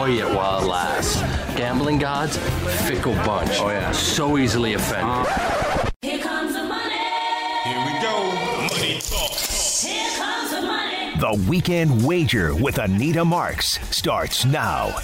enjoy it while it lasts. Gambling gods, fickle bunch. Oh, yeah. So easily offended. Here comes the money. Here we go. Money talk. Here comes the money. The Weekend Wager with Anita Marks starts now.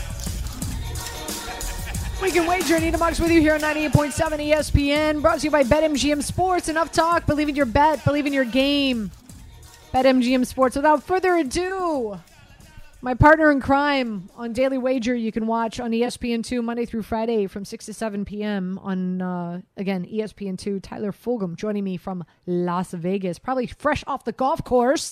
Weekend Wager, Anita Marks with you here on 98.7 ESPN. Brought to you by BetMGM Sports. Enough talk. Believe in your bet. Believe in your game. BetMGM Sports. Without further ado, my partner in crime on Daily Wager you can watch on ESPN2 Monday through Friday from 6 to 7 p.m. on, again, ESPN2. Tyler Fulgham joining me from Las Vegas. Probably fresh off the golf course.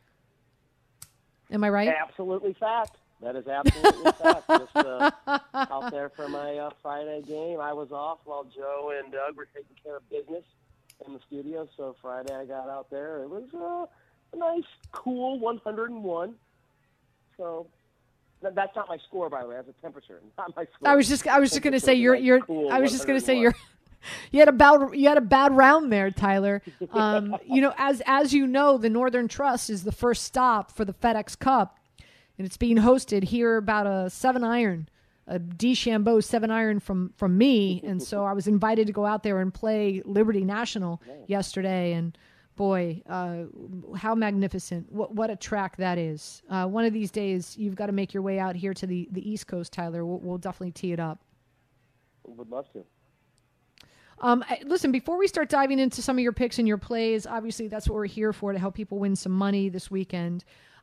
Am I right? Absolutely fact. That is absolutely fact. Just out there for my Friday game. I was off while Joe and Doug were taking care of business in the studio. So Friday I got out there. It was a nice, cool 101. So that's not my score, by the way. That's a temperature, not my score. I was just going to say you're. Cool I was just going to say 101. you had a bad round there, Tyler. As you know, the Northern Trust is the first stop for the FedEx Cup. And it's being hosted here about a 7-iron, a DeChambeau 7-iron from me. And so I was invited to go out there and play Liberty National yesterday. And boy, how magnificent. What a track that is. One of these days, you've got to make your way out here to the East Coast, Tyler. We'll definitely tee it up. Would love to. Listen, before we start diving into some of your picks and your plays, obviously that's what we're here for, to help people win some money this weekend.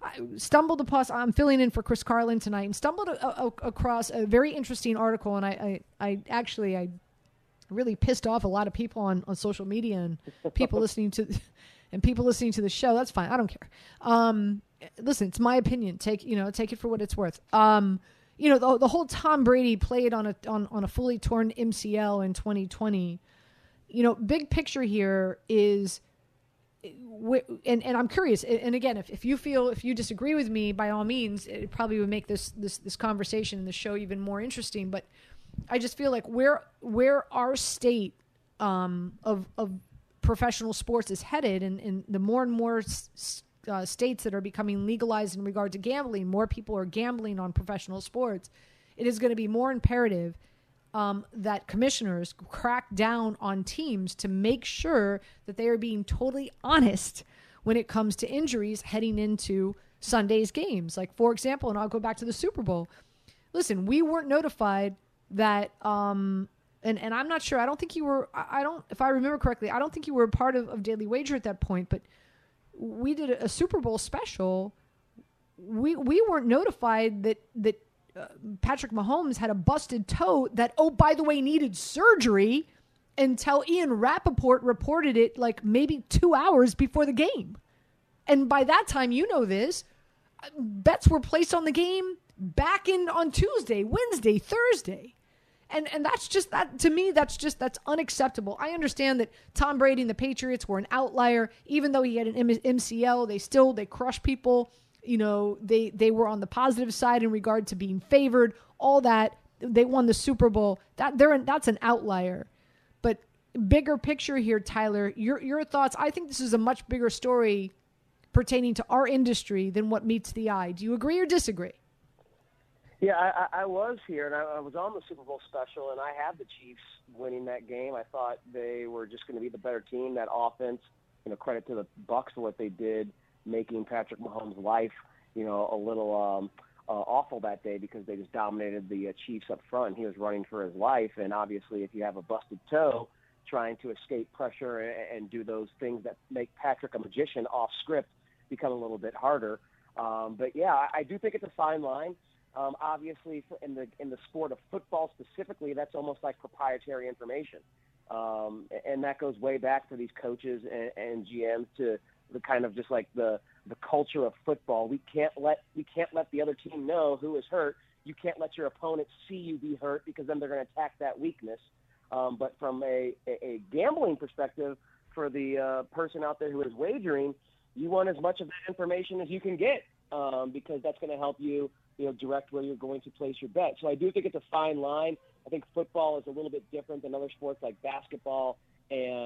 I'm filling in for Chris Carlin tonight and stumbled across a very interesting article, and I really pissed off a lot of people on social media and people listening to the show. That's fine. I don't care. Listen, it's my opinion. Take it for what it's worth. The whole Tom Brady played on a fully torn MCL in 2020. Big picture here is, and I'm curious. And again, if you disagree with me, by all means, it probably would make this conversation and the show even more interesting. But I just feel like where our state of professional sports is headed, and the more and more states that are becoming legalized in regard to gambling, more people are gambling on professional sports. It is going to be more imperative that commissioners crack down on teams to make sure that they are being totally honest when it comes to injuries heading into Sunday's games. Like, for example, and I'll go back to the Super Bowl. Listen, we weren't notified that, and I'm not sure. I don't think you were. If I remember correctly, I don't think you were a part of Daily Wager at that point. But we did a Super Bowl special. We weren't notified that Patrick Mahomes had a busted toe that, oh, by the way, needed surgery, until Ian Rappaport reported it like maybe 2 hours before the game. And by that time, bets were placed on the game back on Tuesday, Wednesday, Thursday. And that's just that, to me, that's unacceptable. I understand that Tom Brady and the Patriots were an outlier. Even though he had an MCL, they crushed people. They were on the positive side in regard to being favored. All that, they won the Super Bowl. That's an outlier. But bigger picture here, Tyler, your thoughts. I think this is a much bigger story pertaining to our industry than what meets the eye. Do you agree or disagree? Yeah, I was here, and I was on the Super Bowl special, and I had the Chiefs winning that game. I thought they were just going to be the better team. That offense, credit to the Bucs for what they did, making Patrick Mahomes' life, a little awful that day, because they just dominated the Chiefs up front. He was running for his life, and obviously if you have a busted toe, trying to escape pressure and do those things that make Patrick a magician off script become a little bit harder. But yeah, I do think it's a fine line. Obviously, in the sport of football specifically, that's almost like proprietary information, and that goes way back for these coaches and GMs to the kind of just like the culture of football. We can't let the other team know who is hurt. You can't let your opponent see you be hurt, because then they're going to attack that weakness. But from a gambling perspective, for the person out there who is wagering, you want as much of that information as you can get, because that's going to help you, direct where you're going to place your bet. So I do think it's a fine line. I think football is a little bit different than other sports like basketball and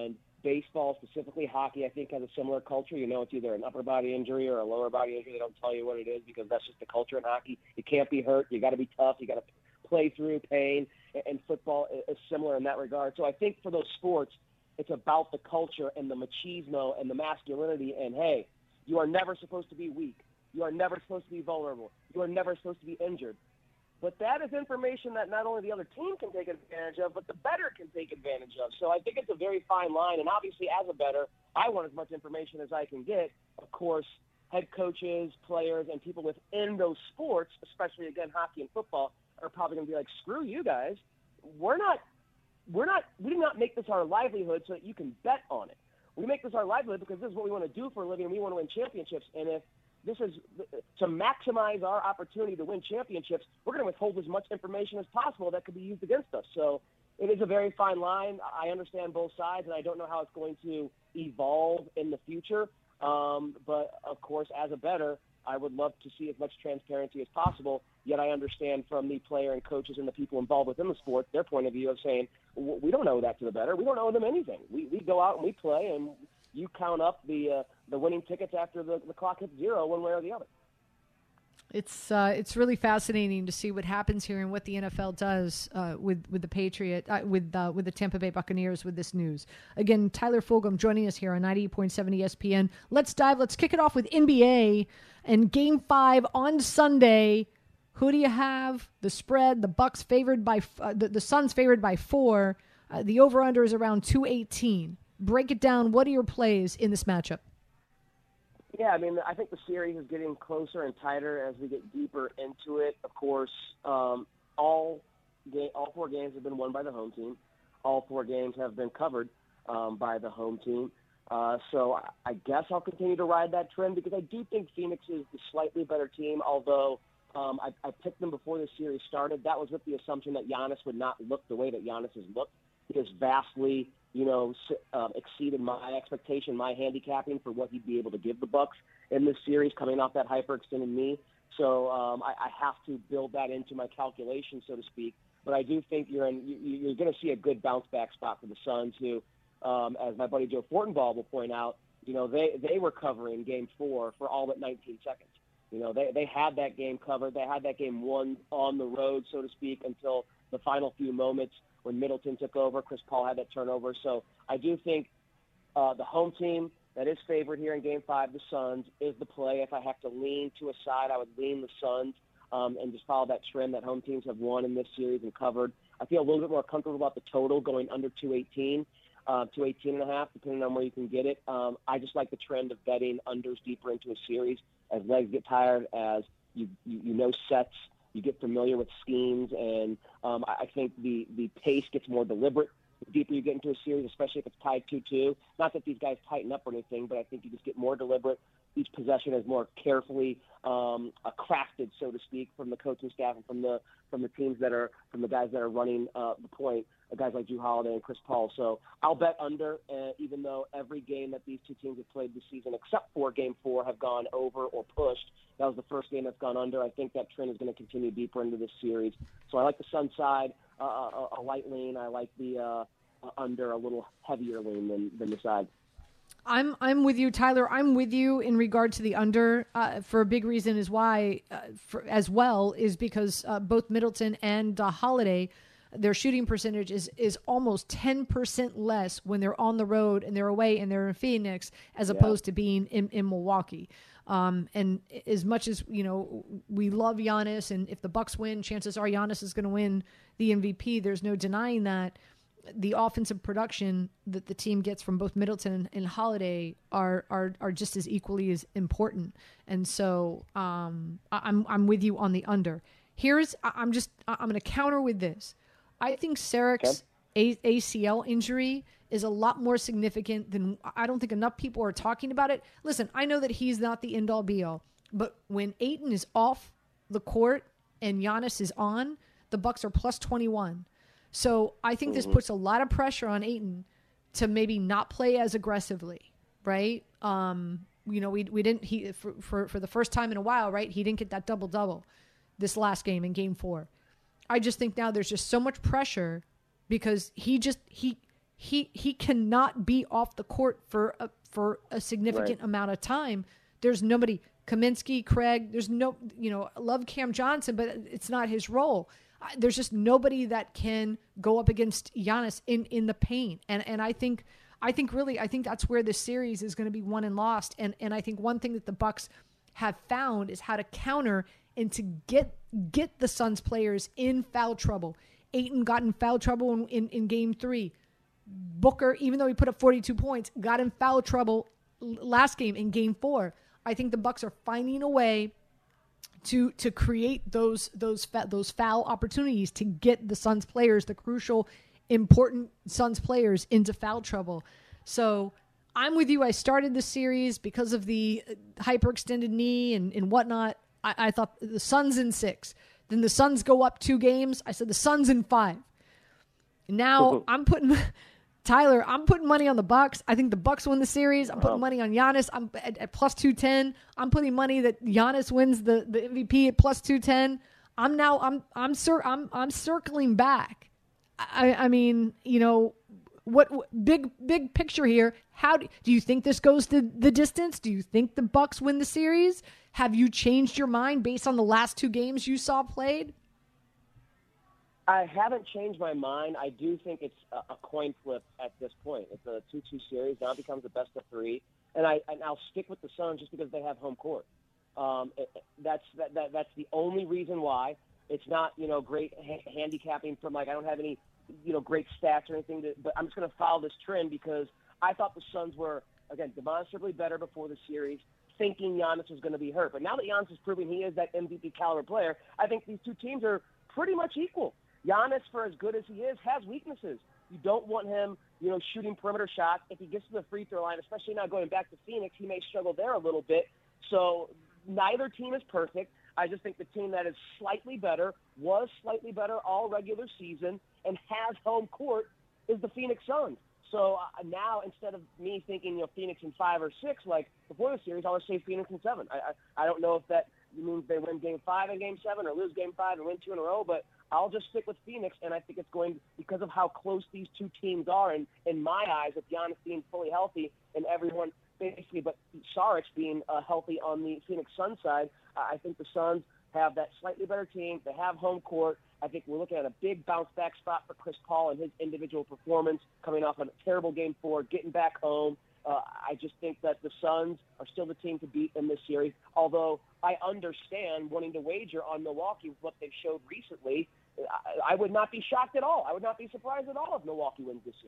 baseball, specifically hockey, I think has a similar culture. You know, it's either an upper body injury or a lower body injury. They don't tell you what it is because that's just the culture in hockey. You can't be hurt. You got to be tough. You got to play through pain. And football is similar in that regard. So I think for those sports, it's about the culture and the machismo and the masculinity. And, hey, you are never supposed to be weak. You are never supposed to be vulnerable. You are never supposed to be injured. But that is information that not only the other team can take advantage of, but the bettor can take advantage of. So I think it's a very fine line. And obviously, as a bettor, I want as much information as I can get. Of course, head coaches, players, and people within those sports, especially, again, hockey and football, are probably going to be like, screw you guys. We do not make this our livelihood so that you can bet on it. We make this our livelihood because this is what we want to do for a living, and we want to win championships. And if this is to maximize our opportunity to win championships, we're going to withhold as much information as possible that could be used against us. So it is a very fine line. I understand both sides, and I don't know how it's going to evolve in the future. But, of course, as a bettor, I would love to see as much transparency as possible, yet I understand from the player and coaches and the people involved within the sport, their point of view of saying, we don't owe that to the bettor. We don't owe them anything. We go out and we play, and you count up the winning tickets after the clock hits zero one way or the other. It's really fascinating to see what happens here and what the NFL does with the Tampa Bay Buccaneers with this news. Again, Tyler Fulgham joining us here on 98.7 ESPN. Let's kick it off with NBA and Game 5 on Sunday. Who do you have? The spread, the Bucks favored by the Suns favored by 4. The over/under is around 218. Break it down. What are your plays in this matchup? Yeah, I mean, I think the series is getting closer and tighter as we get deeper into it. Of course, all 4 games have been won by the home team. All 4 games have been covered by the home team. So I guess I'll continue to ride that trend because I do think Phoenix is the slightly better team, although I picked them before the series started. That was with the assumption that Giannis would not look the way that Giannis has looked. He has vastly exceeded my expectation, my handicapping for what he'd be able to give the Bucks in this series coming off that hyperextended knee. So I have to build that into my calculation, so to speak. But I do think you're going to see a good bounce back spot for the Suns, who, as my buddy Joe Fortenbaugh will point out, they were covering Game 4 for all but 19 seconds. They had that game covered. They had that game won on the road, so to speak, until the final few moments when Middleton took over. Chris Paul had that turnover. So I do think the home team that is favored here in Game 5, the Suns, is the play. If I have to lean to a side, I would lean the Suns and just follow that trend that home teams have won in this series and covered. I feel a little bit more comfortable about the total going under 218, 218.5, depending on where you can get it. I just like the trend of betting unders deeper into a series as legs get tired, as you know sets, you get familiar with schemes, and I think the pace gets more deliberate the deeper you get into a series, especially if it's tied 2-2. Not that these guys tighten up or anything, but I think you just get more deliberate. Each possession is more carefully crafted, so to speak, from the coaching staff and from the teams that are from the guys that are running the point, guys like Jrue Holiday and Chris Paul. So I'll bet under, even though every game that these two teams have played this season, except for Game 4, have gone over or pushed. That was the first game that's gone under. I think that trend is going to continue deeper into this series. So I like the Sun side, a light lean. I like the under, a little heavier lean than the side. I'm with you, Tyler. I'm with you in regard to the under for a big reason is why, as well, is because both Middleton and Holiday, their shooting percentage is almost 10% less when they're on the road and they're away and they're in Phoenix as opposed to being in Milwaukee. And as much as, we love Giannis, and if the Bucks win, chances are Giannis is going to win the MVP. There's no denying that. The offensive production that the team gets from both Middleton and Holiday are just as equally as important. And so I'm with you on the under. I'm going to counter with this. I think Saric's ACL injury is a lot more significant than I don't think enough people are talking about it. Listen, I know that he's not the end all be all, but when Ayton is off the court and Giannis is on, the Bucks are plus 21. So I think this puts a lot of pressure on Ayton to maybe not play as aggressively, right? We didn't for the first time in a while, right? He didn't get that double-double this last game in Game 4. I just think now there's just so much pressure because he he cannot be off the court for a significant amount of time. There's nobody, Kaminsky, Craig, there's no, I love Cam Johnson, but it's not his role. There's just nobody that can go up against Giannis in the paint. And I think that's where this series is going to be won and lost. And I think one thing that the Bucks have found is how to counter and to get the Suns players in foul trouble. Ayton got in foul trouble in game 3. Booker, even though he put up 42 points, got in foul trouble last game in game 4. I think the Bucks are finding a way to create those foul opportunities to get the Suns players, the crucial, important Suns players, into foul trouble. So I'm with you. I started the series because of the hyperextended knee and whatnot. I thought the Suns in 6. Then the Suns go up 2 games. I said the Suns in 5. Now I'm putting money on the Bucks. I think the Bucks win the series. I'm putting money on Giannis. I'm at plus 210. I'm putting money that Giannis wins the MVP at plus 210. I'm circling back. I mean, what big picture here? How do you think this goes to the distance? Do you think the Bucks win the series? Have you changed your mind based on the last 2 games you saw played? I haven't changed my mind. I do think it's a coin flip at this point. It's a 2-2 series. Now it becomes a best of 3. And I'll stick with the Suns just because they have home court. That's the only reason why. It's not, great handicapping from, I don't have any, great stats or anything. But I'm just going to follow this trend because I thought the Suns were, again, demonstrably better before the series, thinking Giannis was going to be hurt. But now that Giannis is proving he is that MVP caliber player, I think these 2 teams are pretty much equal. Giannis, for as good as he is, has weaknesses. You don't want him, shooting perimeter shots. If he gets to the free throw line, especially now going back to Phoenix, he may struggle there a little bit. So neither team is perfect. I just think the team that is slightly better, was slightly better all regular season, and has home court is the Phoenix Suns. So now instead of me thinking, Phoenix in 5 or 6 like before the series, I'll just say Phoenix in 7. I don't know if that means they win Game 5 and Game 7 or lose Game 5 and win 2 in a row, but I'll just stick with Phoenix, and I think it's going because of how close these 2 teams are. And in my eyes, with Giannis being fully healthy and everyone basically but Saric being healthy on the Phoenix Suns side, I think the Suns have that slightly better team. They have home court. I think we're looking at a big bounce-back spot for Chris Paul and his individual performance coming off a terrible Game 4, getting back home. I just think that the Suns are still the team to beat in this series, although I understand wanting to wager on Milwaukee with what they've showed recently. I would not be shocked at all. I would not be surprised at all if Milwaukee wins this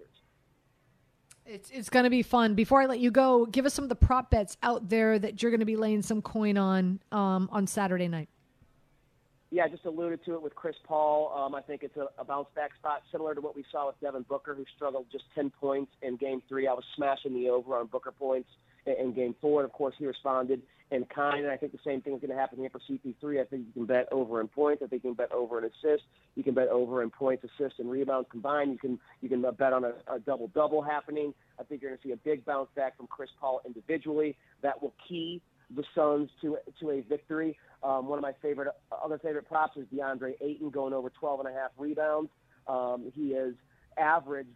series. It's going to be fun. Before I let you go, give us some of the prop bets out there that you're going to be laying some coin on Saturday night. Yeah, I just alluded to it with Chris Paul. I think it's a bounce-back spot similar to what we saw with Devin Booker, who struggled just 10 points in Game 3. I was smashing the over on Booker points in Game 4, and, of course, he responded in kind, and I think the same thing is going to happen here for CP3. I think you can bet over in points. I think you can bet over in assists. You can bet over in points, assists, and rebounds combined. You can bet on a double-double happening. I think you're going to see a big bounce back from Chris Paul individually. That will key the Suns to a victory. One of my other favorite props is DeAndre Ayton going over 12.5 rebounds. He has averaged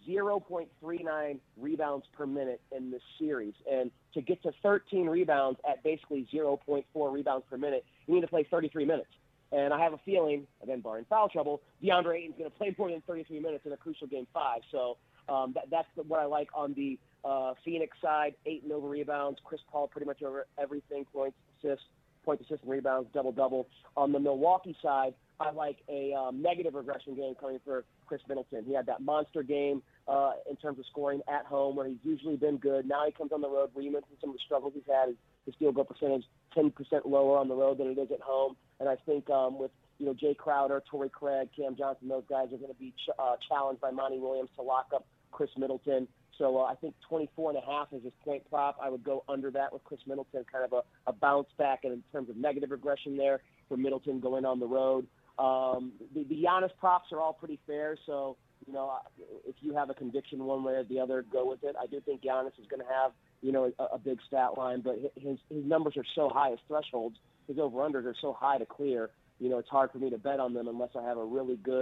0.39 rebounds per minute in this series. And to get to 13 rebounds at basically 0.4 rebounds per minute, you need to play 33 minutes. And I have a feeling, again, barring foul trouble, DeAndre Ayton's going to play more than 33 minutes in a crucial Game 5. So that's what I like on the Phoenix side. Ayton over rebounds, Chris Paul pretty much over everything, points, assists, and rebounds, double-double. On the Milwaukee side, I like a negative regression game coming for Chris Middleton. He had that monster game in terms of scoring at home where he's usually been good. Now he comes on the road, remixing some of the struggles he's had. His field goal percentage 10% lower on the road than it is at home. And I think with Jay Crowder, Torrey Craig, Cam Johnson, those guys are going to be challenged by Monty Williams to lock up Chris Middleton. So I think 24.5 is his point prop. I would go under that with Chris Middleton, kind of a bounce back in terms of negative regression there for Middleton going on the road. The Giannis props are all pretty fair, so if you have a conviction one way or the other, go with it. I do think Giannis is going to have a big stat line, but his numbers are so high, his thresholds, his over-unders are so high to clear. It's hard for me to bet on them unless I have a really good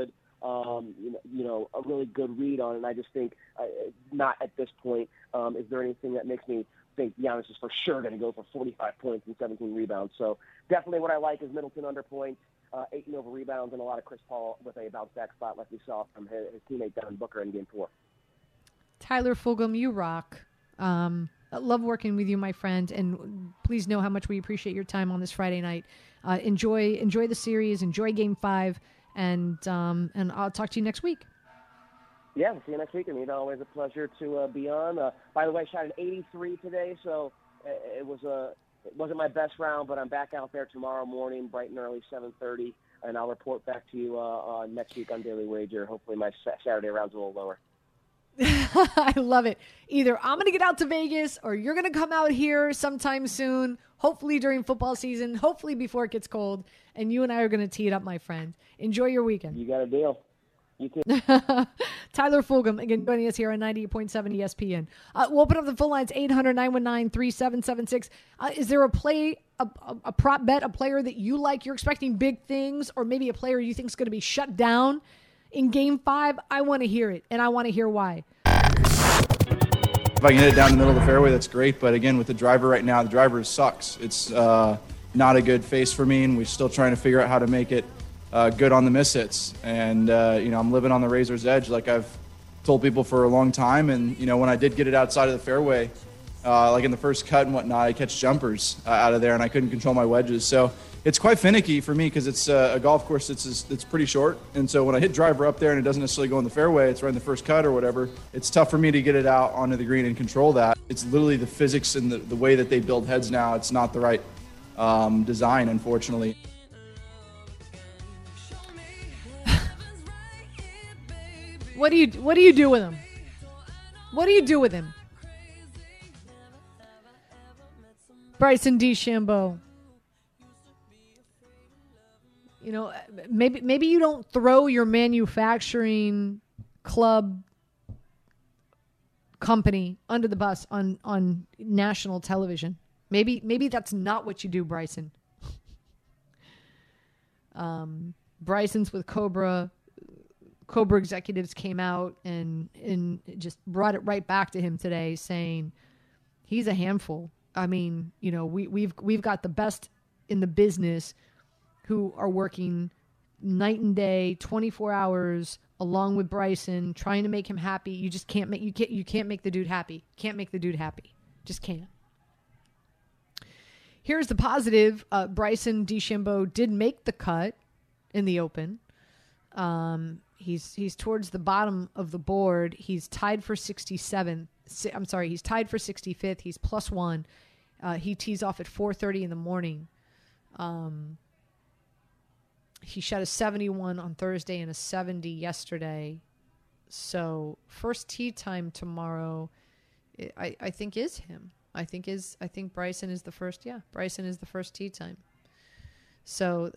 a really good read on it. And I just think not at this point is there anything that makes me think Giannis is for sure going to go for 45 points and 17 rebounds. So definitely what I like is Middleton under points, 8 and over rebounds, and a lot of Chris Paul with a bounce back spot like we saw from his teammate Devin Booker in Game 4. Tyler Fulgham, you rock. I love working with you, my friend, and please know how much we appreciate your time on this Friday night. Enjoy the series, enjoy Game 5, and I'll talk to you next week. Yeah, we'll see you next week. Anita, always a pleasure to be on. By the way, shot an 83 today, so it wasn't my best round, but I'm back out there tomorrow morning, bright and early, 7:30, and I'll report back to you next week on Daily Wager. Hopefully my Saturday round's a little lower. I love it. Either I'm going to get out to Vegas or you're going to come out here sometime soon, hopefully during football season, hopefully before it gets cold, and you and I are going to tee it up, my friend. Enjoy your weekend. You got a deal. You too. Tyler Fulgham, again, joining us here on 98.7 ESPN. We'll open up the phone lines, 800-919-3776. Is there a prop bet, a player that you like, you're expecting big things, or maybe a player you think is going to be shut down in Game 5? I want to hear it, and I want to hear why. If I can hit it down the middle of the fairway, that's great. But again, with the driver right now, the driver sucks. It's not a good face for me, and we're still trying to figure out how to make it good on the miss hits. And, I'm living on the razor's edge like I've told people for a long time. And, when I did get it outside of the fairway, like in the first cut and whatnot, I catch jumpers out of there, and I couldn't control my wedges. So it's quite finicky for me because it's a golf course that's pretty short. And so when I hit driver up there and it doesn't necessarily go in the fairway, it's right in the first cut or whatever, it's tough for me to get it out onto the green and control that. It's literally the physics and the way that they build heads now. It's not the right design, unfortunately. What do you do with him? What do you do with him? Bryson DeChambeau. Maybe you don't throw your manufacturing club company under the bus on national television. Maybe that's not what you do, Bryson. Bryson's with Cobra. Cobra executives came out and just brought it right back to him today, saying he's a handful. I mean, we've got the best in the business who are working night and day, 24 hours, along with Bryson, trying to make him happy. You just can't make the dude happy. Can't make the dude happy. Just can't. Here's the positive. Bryson DeChambeau did make the cut in the Open. He's towards the bottom of the board. He's tied for 67th. He's tied for 65th. He's +1. He tees off at 4:30 in the morning. He shot a 71 on Thursday and a 70 yesterday. So first tee time tomorrow, I think is him. I think Bryson is the first. Yeah, Bryson is the first tee time. So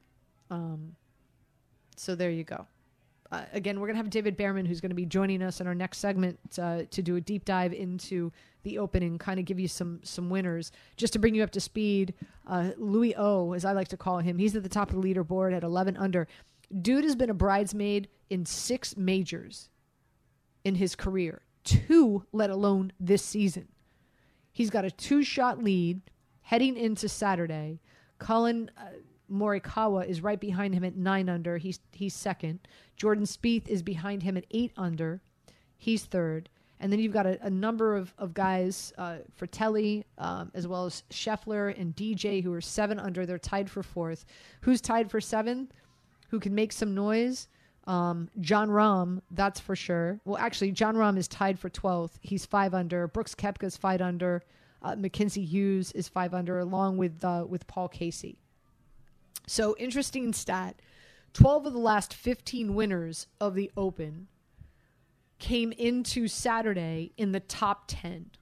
there you go. Again, we're going to have David Behrman, who's going to be joining us in our next segment to do a deep dive into the Open and kind of give you some winners. Just to bring you up to speed, Louis O, as I like to call him, he's at the top of the leaderboard at 11 under. Dude has been a bridesmaid in 6 majors in his career, 2, let alone this season. He's got a 2-shot lead heading into Saturday. Colin Morikawa is right behind him at 9 under. He's second. Jordan Spieth is behind him at 8 under. He's third. And then you've got a number of guys, Fratelli, as well as Scheffler and DJ, who are 7 under. They're tied for 4th. Who's tied for 7th? Who can make some noise? John Rahm, that's for sure. Well, actually, John Rahm is tied for 12th. He's 5 under. Brooks Koepka's 5 under. Mackenzie Hughes is 5 under, along with Paul Casey. So, interesting stat. 12 of the last 15 winners of the Open came into Saturday in the top 10.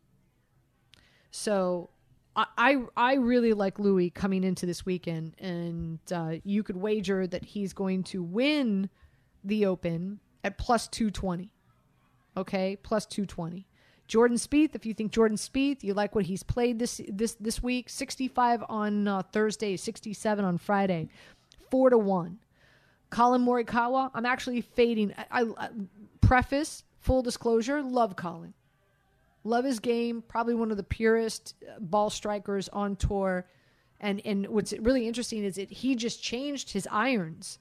So, I really like Louis coming into this weekend, and you could wager that he's going to win the Open at +220. Okay, +220. Jordan Spieth, if you think Jordan Spieth, you like what he's played this week, 65 on Thursday, 67 on Friday, 4-1. Colin Morikawa, I'm actually fading. I preface, full disclosure, love Colin. Love his game, probably one of the purest ball strikers on tour. And what's really interesting is that he just changed his irons,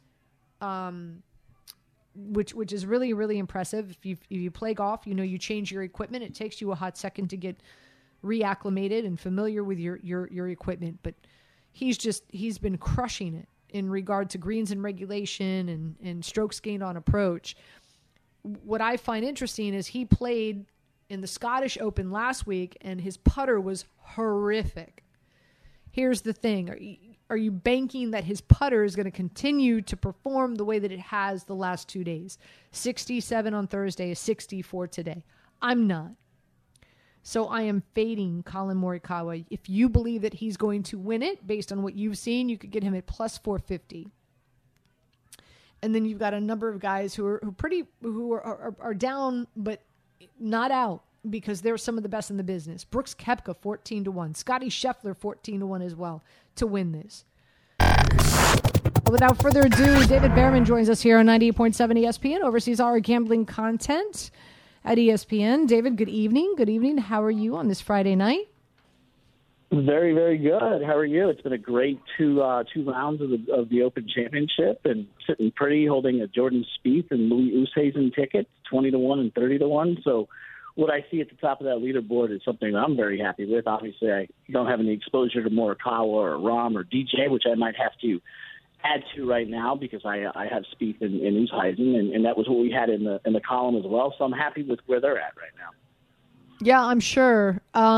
which is really, really impressive. If you play golf, you change your equipment. It takes you a hot second to get reacclimated and familiar with your equipment. But he's been crushing it in regard to greens and regulation and strokes gained on approach. What I find interesting is he played in the Scottish Open last week, and his putter was horrific. Here's the thing. Are you banking that his putter is going to continue to perform the way that it has the last 2 days? 67 on Thursday, 64 today. I'm not. So I am fading Colin Morikawa. If you believe that he's going to win it, based on what you've seen, you could get him at plus 450. And then you've got a number of guys who are down, but not out, because they're some of the best in the business. Brooks Koepka, 14-1. Scotty Scheffler, 14-1 as well to win this. Without further ado, David Behrman joins us here on 98.7 ESPN, oversees all our gambling content at ESPN. David, good evening. Good evening. How are you on this Friday night? Very, very good. How are you? It's been a great two rounds of the Open Championship, and sitting pretty, holding a Jordan Spieth and Louis Oosthuizen ticket, 20-1 and 30-1. So what I see at the top of that leaderboard is something that I'm very happy with. Obviously, I don't have any exposure to Morikawa or Rahm or DJ, which I might have to add to right now because I have Spieth and Oosthuizen, and that was what we had in the column as well. So I'm happy with where they're at right now. Yeah, I'm sure.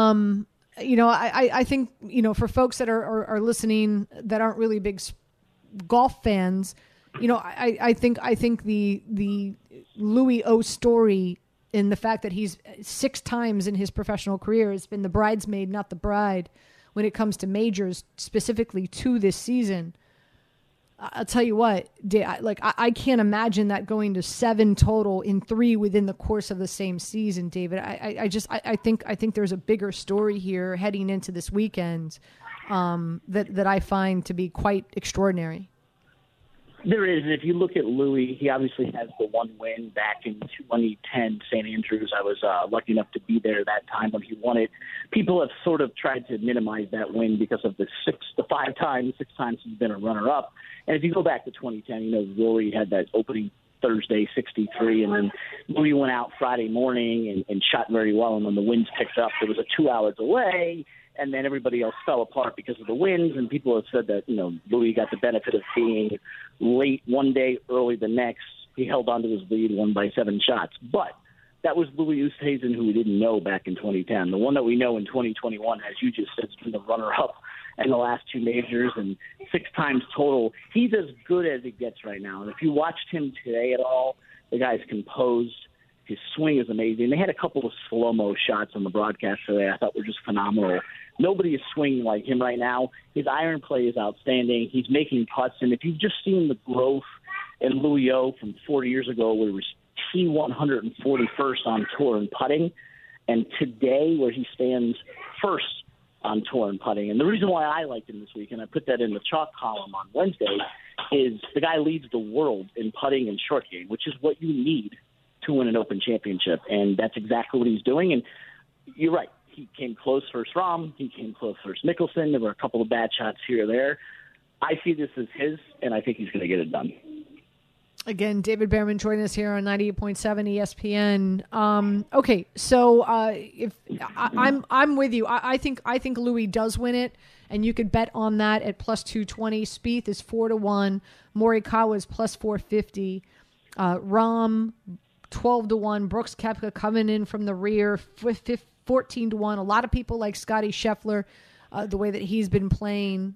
I think, for folks that are listening that aren't really big golf fans, I think the Louis O story in the fact that he's 6 times in his professional career has been the bridesmaid, not the bride, when it comes to majors, specifically 2 this season. I'll tell you what, I can't imagine that going to 7 total in 3 within the course of the same season, David. I think there's a bigger story here heading into this weekend that I find to be quite extraordinary. There is. And if you look at Louis, he obviously has the one win back in 2010, St. Andrews. I was lucky enough to be there that time when he won it. People have sort of tried to minimize that win because of the 6 times he's been a runner-up. And if you go back to 2010, Rory had that opening Thursday 63, and then Louis went out Friday morning and shot very well. And when the winds picked up, it was a 2 hours away. And then everybody else fell apart because of the winds, and people have said that, Louis got the benefit of being late one day, early the next. He held on to his lead, won by 7 shots. But that was Louis Oosthuizen, who we didn't know back in 2010. The one that we know in 2021, as you just said, has been the runner-up in the last 2 majors and 6 times total. He's as good as it gets right now. And if you watched him today at all, the guy's composed. His swing is amazing. They had a couple of slow-mo shots on the broadcast today I thought were just phenomenal. Nobody is swinging like him right now. His iron play is outstanding. He's making putts. And if you've just seen the growth in Louis O from 4 years ago, where he was T141st on tour in putting, and today where he stands first on tour in putting. And the reason why I liked him this week, and I put that in the chalk column on Wednesday, is the guy leads the world in putting and short game, which is what you need to win an Open Championship. And that's exactly what he's doing. And you're right. He came close versus Rahm. He came close versus Mickelson. There were a couple of bad shots here or there. I see this as his, and I think he's going to get it done. Again, David Behrman joining us here on 98.7 ESPN. Okay, so I'm with you. I think Louis does win it, and you could bet on that at plus 220. Spieth is 4-1. Morikawa is plus 450. Rahm 12-1. Brooks Koepka coming in from the rear 14-1. A lot of people like Scotty Scheffler, the way that he's been playing.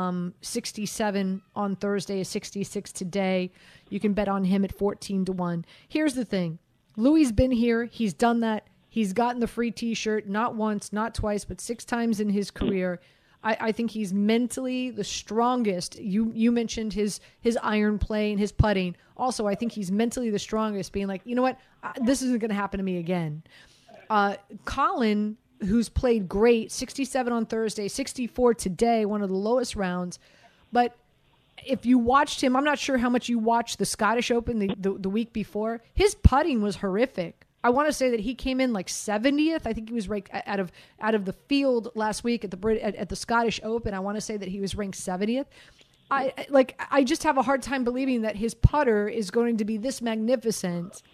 67 on Thursday, 66 today. You can bet on him at 14-1. Here's the thing. Louis been here. He's done that. He's gotten the free T-shirt not once, not twice, but 6 times in his career. I think he's mentally the strongest. You mentioned his iron play and his putting. Also, I think he's mentally the strongest, being like, you know what? This isn't going to happen to me again. Colin, who's played great, 67 on Thursday, 64 today, one of the lowest rounds. But if you watched him, I'm not sure how much you watched the Scottish Open the week before. His putting was horrific. I want to say that he came in like 70th. I think he was ranked out of the field last week at the Scottish Open. I want to say that he was ranked 70th. I just have a hard time believing that his putter is going to be this magnificent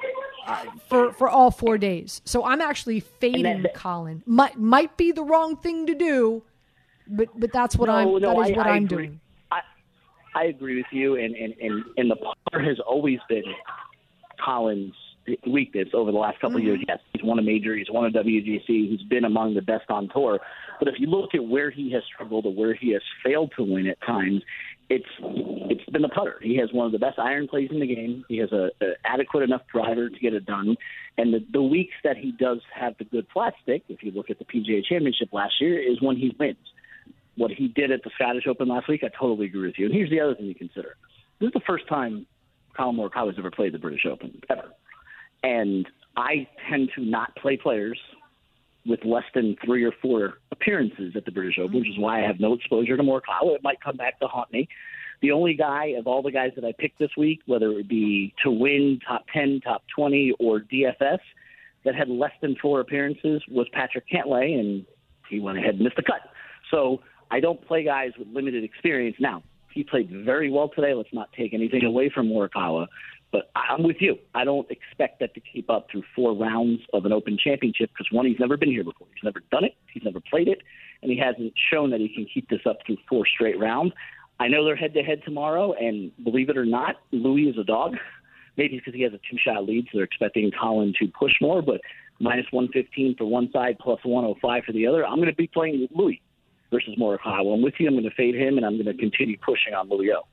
for all 4 days. So I'm actually fading Colin. Might be the wrong thing to do, but that's what I'm doing. I agree with you, and the putter has always been Colin's weakness over the last couple of years. Yes, he's won a major, he's won a WGC, he's been among the best on tour. But if you look at where he has struggled or where he has failed to win at times, it's been the putter. He has one of the best iron plays in the game. He has a adequate enough driver to get it done. And the weeks that he does have the good flat stick, if you look at the PGA Championship last year, is when he wins. What he did at the Scottish Open last week, I totally agree with you. And here's the other thing to consider. This is the first time Colin Morikawa's ever played the British Open, ever. And I tend to not play players with less than 3 or 4 appearances at the British Open, which is why I have no exposure to Morikawa. It might come back to haunt me. The only guy of all the guys that I picked this week, whether it be to win, top 10, top 20, or DFS, that had less than 4 appearances was Patrick Cantlay, and he went ahead and missed the cut. So I don't play guys with limited experience. Now, he played very well today. Let's not take anything away from Morikawa. But I'm with you. I don't expect that to keep up through 4 rounds of an Open Championship because, one, he's never been here before. He's never done it. He's never played it. And he hasn't shown that he can keep this up through 4 straight rounds. I know they're head-to-head tomorrow, and believe it or not, Louis is a dog. Maybe because he has a 2-shot lead, so they're expecting Colin to push more. But minus 115 for one side, plus 105 for the other. I'm going to be playing Louis versus Morikawa. I'm with you. I'm going to fade him, and I'm going to continue pushing on Louis O.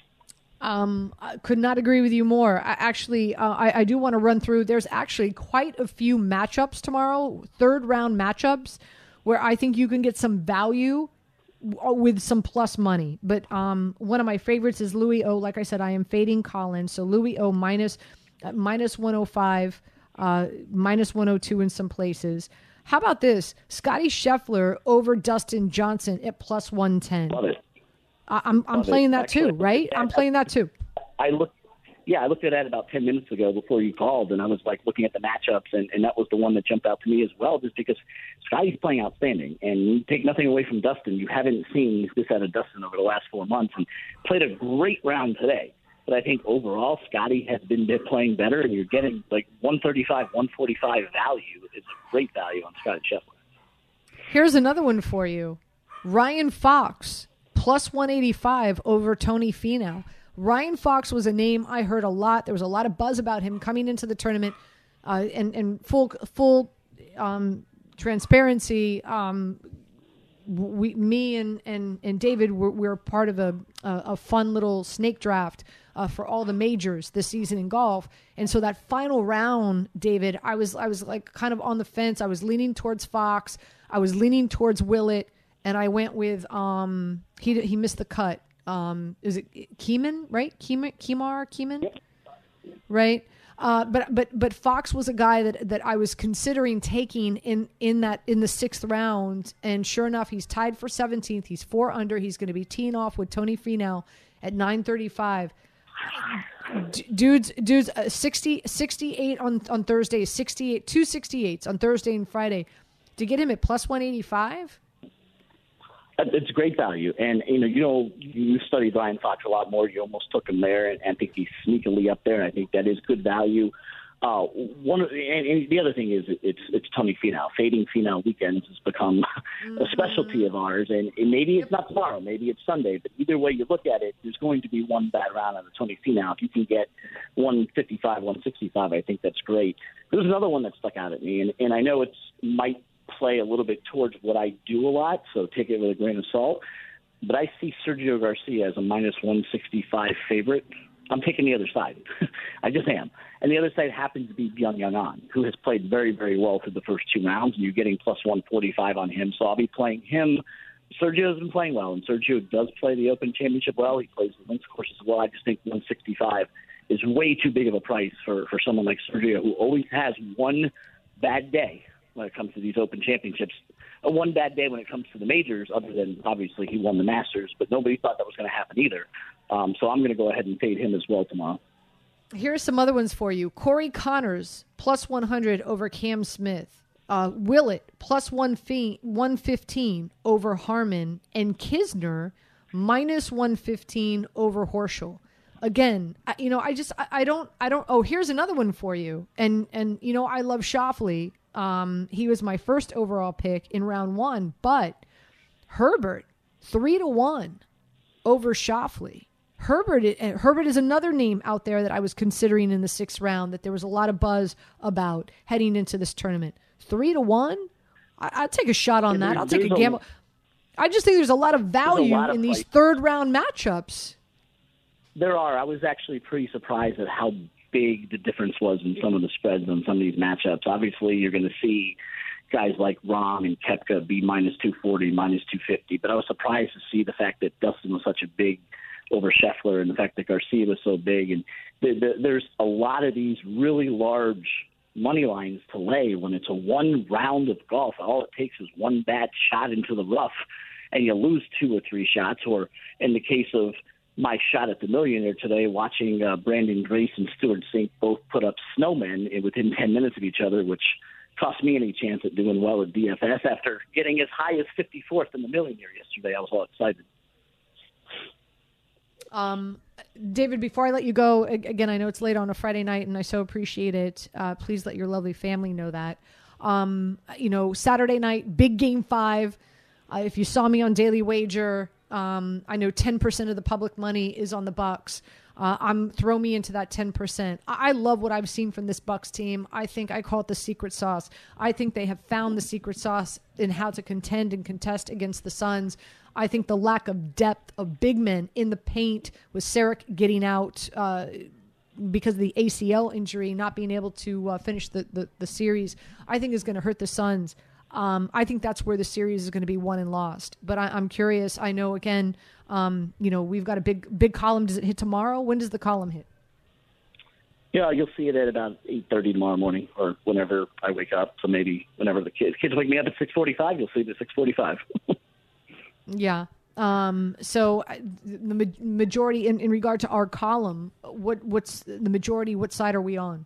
I could not agree with you more. I do want to run through. There's actually quite a few matchups tomorrow, 3rd round matchups, where I think you can get some value with some plus money. But one of my favorites is Louis O. Like I said, I am fading Colin. So Louis O minus 105, minus 102 in some places. How about this? Scotty Scheffler over Dustin Johnson at plus 110. Love it. I'm playing that too, right? I'm playing that too. I looked at that about 10 minutes ago before you called, and I was like looking at the matchups, and that was the one that jumped out to me as well, just because Scotty's playing outstanding. And you take nothing away from Dustin. You haven't seen this out of Dustin over the last 4 months, and played a great round today. But I think overall, Scotty has been playing better, and you're getting like 135, 145 value. It's a great value on Scotty Scheffler. Here's another one for you. Ryan Fox. Plus 185 over Tony Finau. Ryan Fox was a name I heard a lot. There was a lot of buzz about him coming into the tournament, and full transparency. Me and David we're part of a fun little snake draft for all the majors this season in golf. And so that final round, David, I was like kind of on the fence. I was leaning towards Fox. I was leaning towards Willett. And I went with he missed the cut. Is it Keeman, right? Keeman, yep. Right? But Fox was a guy that I was considering taking in the 6th round, and sure enough, he's tied for 17th. He's 4 under. He's going to be teeing off with Tony Finau at 9:35. Dudes, 68 on Thursday, 68, 2 68s on Thursday and Friday. To get him at plus 185. It's great value, and you studied Ryan Fox a lot more. You almost took him there, and I think he's sneakily up there. And I think that is good value. And the other thing is it's Tony Finau. Fading Finau weekends has become a specialty of ours, and maybe it's not tomorrow, maybe it's Sunday, but either way you look at it, there's going to be one bad round on the Tony Finau. If you can get 155, 165, I think that's great. There's another one that stuck out at me, and I know it might play a little bit towards what I do a lot, so take it with a grain of salt. But I see Sergio Garcia as a minus 165 favorite. I'm taking the other side. I just am. And the other side happens to be Byung-Hyun Ahn, who has played very, very well through the first 2 rounds, and you're getting plus 145 on him. So I'll be playing him. Sergio's been playing well, and Sergio does play the Open Championship well. He plays the links course as well. I just think 165 is way too big of a price for someone like Sergio, who always has one bad day when it comes to these Open Championships. one bad day when it comes to the majors, other than obviously he won the Masters, but nobody thought that was going to happen either. So I'm going to go ahead and fade him as well tomorrow. Here's some other ones for you. Corey Connors, plus 100 over Cam Smith. Willett, plus 115 over Harman. And Kisner, minus 115 over Horschel. Again, I don't. Oh, here's another one for you. And I love Schauffele. He was my first overall pick in round 1, but Herbert, 3-1 over Schauffele. Herbert is another name out there that I was considering in the 6th round that there was a lot of buzz about heading into this tournament. 3-1? I'd take a shot on that. I'll take a gamble. I just think there's a lot of value in these 3rd round matchups. There are. I was actually pretty surprised at how big the difference was in some of the spreads on some of these matchups. Obviously, you're going to see guys like Rahm and Koepka be minus 240, minus 250, but I was surprised to see the fact that Dustin was such a big over Scheffler and the fact that Garcia was so big. And there's a lot of these really large money lines to lay when it's a one round of golf. All it takes is one bad shot into the rough and you lose 2 or 3 shots. Or in the case of my shot at the Millionaire today, watching Brandon Grace and Stuart Sink both put up snowmen within 10 minutes of each other, which cost me any chance at doing well at DFS after getting as high as 54th in the Millionaire yesterday. I was all excited. David, before I let you go, again, I know it's late on a Friday night and I so appreciate it. Please let your lovely family know that. Saturday night, big game 5. If you saw me on Daily Wager, I know 10% of the public money is on the Bucks. Throw me into that 10%. I love what I've seen from this Bucks team. I think I call it the secret sauce. I think they have found the secret sauce in how to contend and contest against the Suns. I think the lack of depth of big men in the paint with Saric getting out because of the ACL injury, not being able to finish the series, I think is going to hurt the Suns. I think that's where the series is going to be won and lost. But I'm curious. I know, again, we've got a big column. Does it hit tomorrow? When does the column hit? Yeah, you'll see it at about 8:30 tomorrow morning or whenever I wake up. So maybe whenever the kids wake me up at 6:45, you'll see it at 6:45. Yeah. So the majority in regard to our column, what's the majority? What side are we on?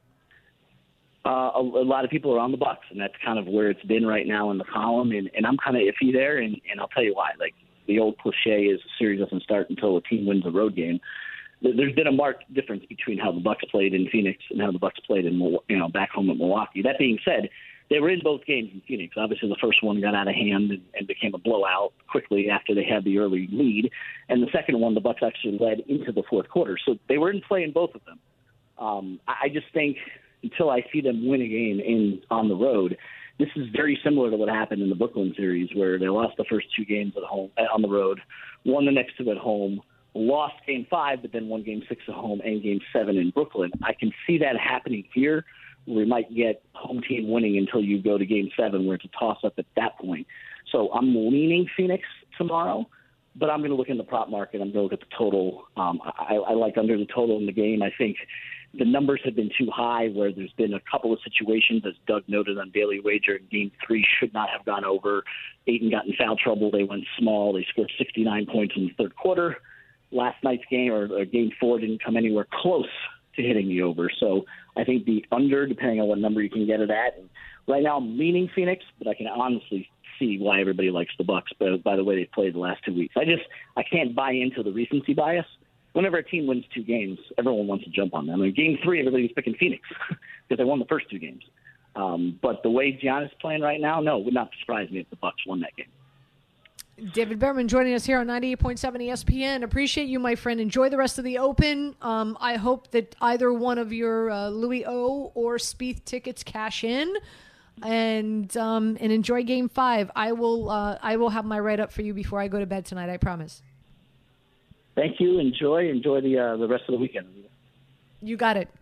A lot of people are on the Bucks, and that's kind of where it's been right now in the column. And I'm kind of iffy there, and I'll tell you why. Like the old cliche is a series doesn't start until a team wins a road game. There's been a marked difference between how the Bucks played in Phoenix and how the Bucks played in back home at Milwaukee. That being said, they were in both games in Phoenix. Obviously, the first one got out of hand and became a blowout quickly after they had the early lead. And the second one, the Bucks actually led into the fourth quarter. So they were in play in both of them. I just think until I see them win a game on the road, this is very similar to what happened in the Brooklyn series where they lost the first 2 games at home on the road, won the next 2 at home, lost Game 5, but then won Game 6 at home and Game 7 in Brooklyn. I can see that happening here. We might get home team winning until you go to Game 7 where it's a toss-up at that point. So I'm leaning Phoenix tomorrow, but I'm going to look in the prop market. I'm going to look at the total. I like under the total in the game. I think the numbers have been too high where there's been a couple of situations, as Doug noted on Daily Wager, in Game 3 should not have gone over. Ayton got in foul trouble. They went small. They scored 69 points in the third quarter. Last night's game, or Game 4, didn't come anywhere close to hitting the over. So I think the under, depending on what number you can get it at. And right now I'm leaning Phoenix, but I can honestly see why everybody likes the Bucks by the way they've played the last 2 weeks. I can't buy into the recency bias. Whenever a team wins 2 games, everyone wants to jump on them. In Game 3, everybody's picking Phoenix because they won the first 2 games. But the way Giannis is playing right now, no, it would not surprise me if the Bucks won that game. David Behrman joining us here on 98.7 ESPN. Appreciate you, my friend. Enjoy the rest of the Open. I hope that either one of your Louis O or Spieth tickets cash in, and enjoy Game 5. I will have my write up for you before I go to bed tonight. I promise. Thank you. Enjoy the rest of the weekend. You got it.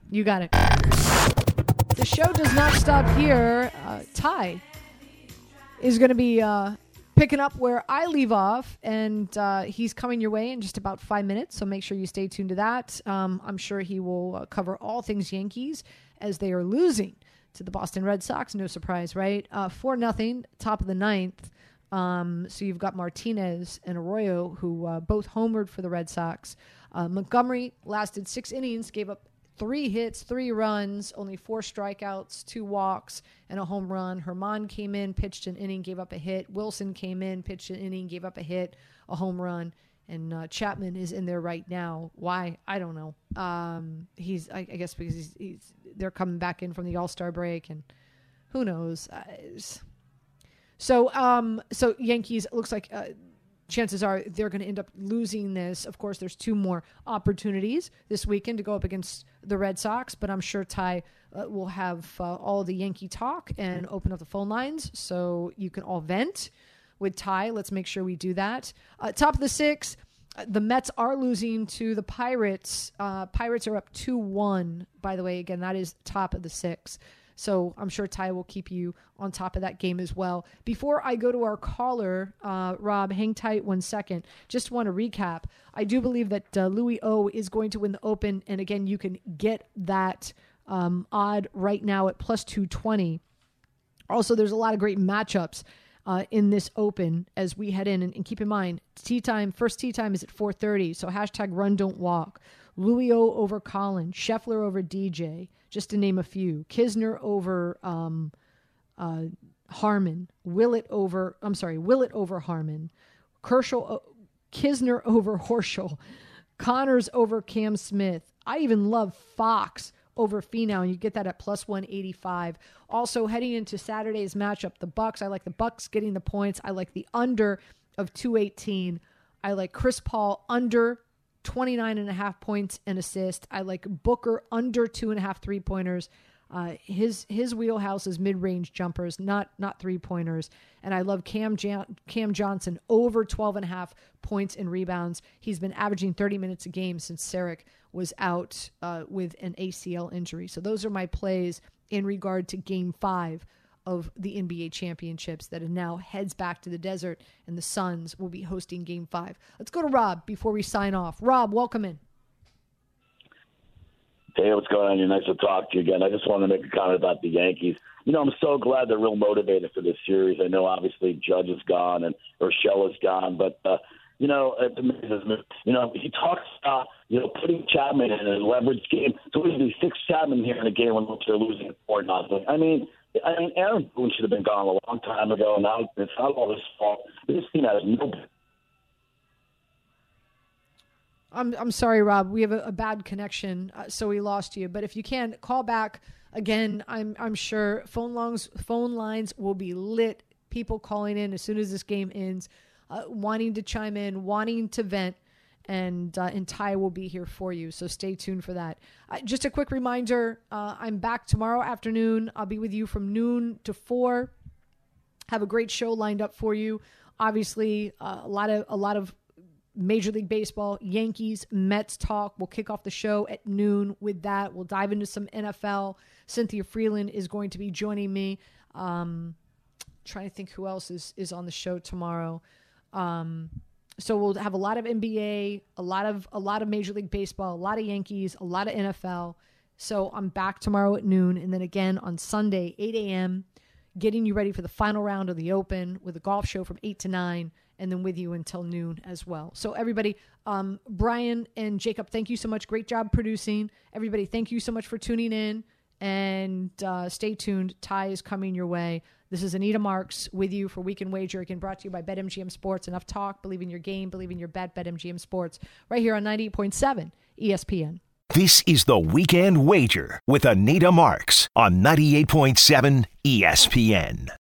The show does not stop here. Ty is going to be picking up where I leave off, and he's coming your way in just about 5 minutes, so make sure you stay tuned to that. I'm sure he will cover all things Yankees as they are losing to the Boston Red Sox. No surprise, right? 4-0, top of the 9th. So you've got Martinez and Arroyo, who both homered for the Red Sox. Montgomery lasted 6 innings, gave up 3 hits, 3 runs, only 4 strikeouts, 2 walks, and a home run. Herman came in, pitched an inning, gave up a hit. Wilson came in, pitched an inning, gave up a hit, a home run. And Chapman is in there right now. Why? I don't know. I guess because they're coming back in from the All-Star break, and who knows. So Yankees, it looks like chances are they're going to end up losing this. Of course, there's 2 more opportunities this weekend to go up against the Red Sox, but I'm sure Ty will have all the Yankee talk and open up the phone lines so you can all vent with Ty. Let's make sure we do that. Top of the 6, the Mets are losing to the Pirates. Pirates are up 2-1, by the way. Again, that is top of the 6. So I'm sure Ty will keep you on top of that game as well. Before I go to our caller, Rob, hang tight 1 second. Just want to recap. I do believe that Louis O is going to win the Open. And again, you can get that odd right now at plus 220. Also, there's a lot of great matchups in this Open as we head in. And keep in mind, first tee time is at 4:30. So hashtag run, don't walk. Louis O over Collin, Scheffler over DJ, just to name a few. Kisner over Harman, Willett over Harman, Kisner over Horschel, Connors over Cam Smith. I even love Fox over Finau, and you get that at plus 185. Also, heading into Saturday's matchup, the Bucks. I like the Bucks getting the points. I like the under of 218. I like Chris Paul under 29.5 points and assist. I like Booker under 2.5 3-pointers. His wheelhouse is mid-range jumpers, not 3-pointers. And I love Cam Johnson over 12.5 points and rebounds. He's been averaging 30 minutes a game since Sarek was out with an ACL injury. So those are my plays in regard to Game 5 of the NBA championships that now heads back to the desert, and the Suns will be hosting Game 5. Let's go to Rob before we sign off. Rob, welcome in. Hey, what's going on? You're nice to talk to you again. I just want to make a comment about the Yankees. I'm so glad they're real motivated for this series. I know obviously Judge is gone and Urshela is gone, but it amazes me. He talks about putting Chapman in a leverage game. So what is he, 6 Chapman here in a game when they're losing 4-0? I mean, Aaron Boone should have been gone a long time ago. Now it's not all his fault. This team has no. I'm sorry, Rob. We have a bad connection, so we lost you. But if you can call back again, I'm sure phone lines will be lit. People calling in as soon as this game ends, wanting to chime in, wanting to vent. And Ty will be here for you, so stay tuned for that. Just a quick reminder, I'm back tomorrow afternoon. I'll be with you from noon to 4. Have a great show lined up for you. Obviously, a lot of Major League Baseball, Yankees, Mets talk. We'll kick off the show at noon with that. We'll dive into some NFL. Cynthia Freeland is going to be joining me. Trying to think who else is on the show tomorrow. So we'll have a lot of NBA, a lot of Major League Baseball, a lot of Yankees, a lot of NFL. So I'm back tomorrow at noon, and then again on Sunday, 8 a.m., getting you ready for the final round of the Open with a golf show from 8 to 9, and then with you until noon as well. So everybody, Brian and Jacob, thank you so much. Great job producing. Everybody, thank you so much for tuning in, and stay tuned. Ty is coming your way. This is Anita Marks with you for Weekend Wager, again brought to you by BetMGM Sports. Enough talk, believe in your game, believe in your bet, BetMGM Sports, right here on 98.7 ESPN. This is the Weekend Wager with Anita Marks on 98.7 ESPN.